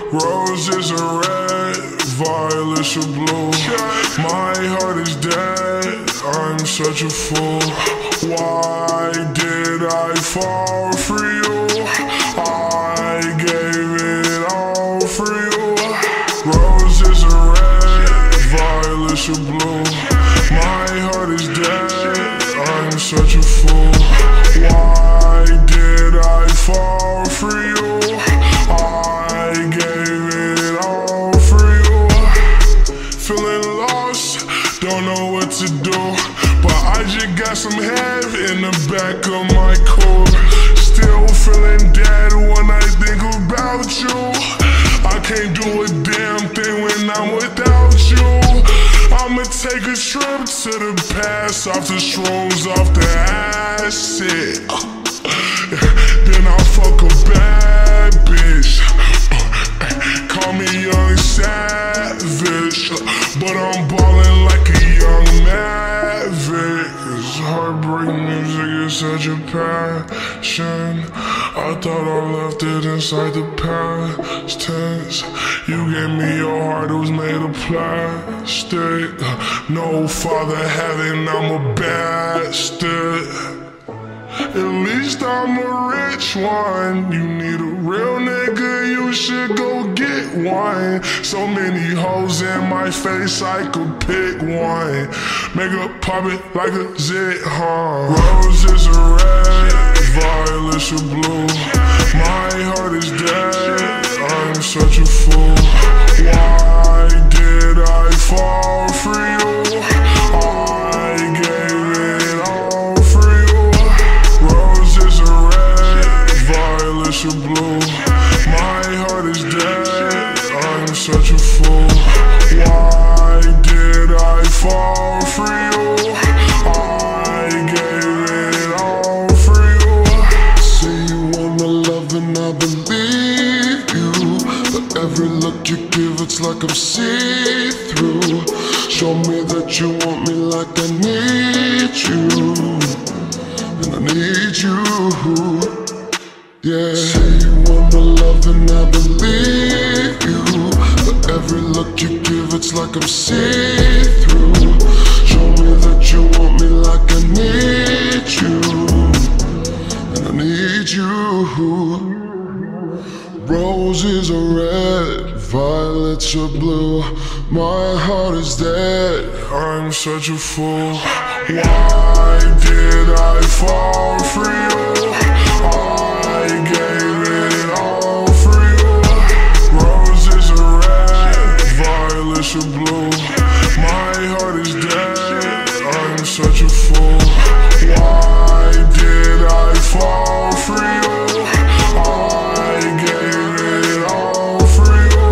Roses are red, violets are blue. My heart is dead, I'm such a fool. Why did I fall for you? I gave it all for you. Roses are red, violets are blue. My heart is dead, I'm such a fool. Why did I fall for you? I gave it all for you. Feeling lost, don't know what to do, but I just got some head in the back of my core. Still feeling dead when I think about you. I can't do a damn thing when I'm without you. I'ma take a trip to the past, off the shrooms, off the acid. Then I'll fuck a bad bitch. Call me young savage, but I'm ballin' like a young maverick. Cause heartbreak music is such a passion. I thought I left it inside the past tense. You gave me your heart, it was made of plastic. No father having, I'm a bastard. At least I'm a rich one. You need a real nigga, you should go get one. So many hoes in my face, I could pick one. Make her pop it like a zit, huh? Roses are red, violets are blue. My heart is dead, I'm such a fool. Why did I fall for you? I gave it all for you. Roses are red, violets are blue. My heart is dead, I'm such a fool. Why did I fall for you? I gave it all for you. Say you want my love and I believe you, but every look you give, it's like I'm see-through. Show me that you want me like I need you, and I need you. Yeah. Say you want my love and I believe you, but every look you give, it's like I'm see-through. Show me that you want me like I need you, and I need you. Roses are red, violets are blue. My heart is dead, I'm such a fool. Why did I fall for you? I gave it all for you. Roses are red, violets are blue. My heart is dead, I'm such a fool. Why did I fall for you? I gave it all for you.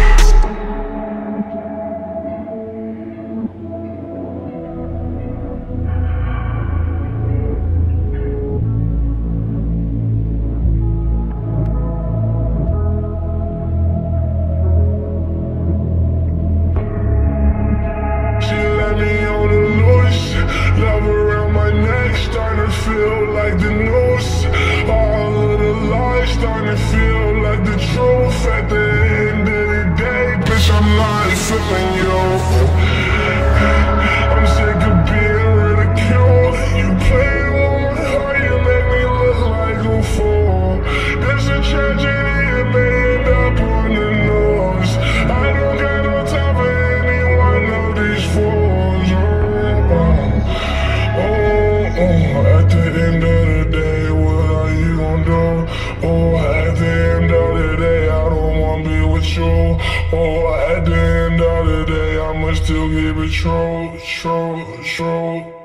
Love around my neck, starting to feel like the noose. All of the lies starting to feel like the truth. At the end of the day, bitch, I'm not feeling you. I'm sick of being ridiculed. You play with my heart, you make me look like a fool. There's a tragedy, it may end up on the news. I don't got no time for any one of these fools. At the end of the day, what are you gon' do? Oh, at the end of the day, I don't wanna be with you. Oh, at the end of the day, I'ma still keep it true.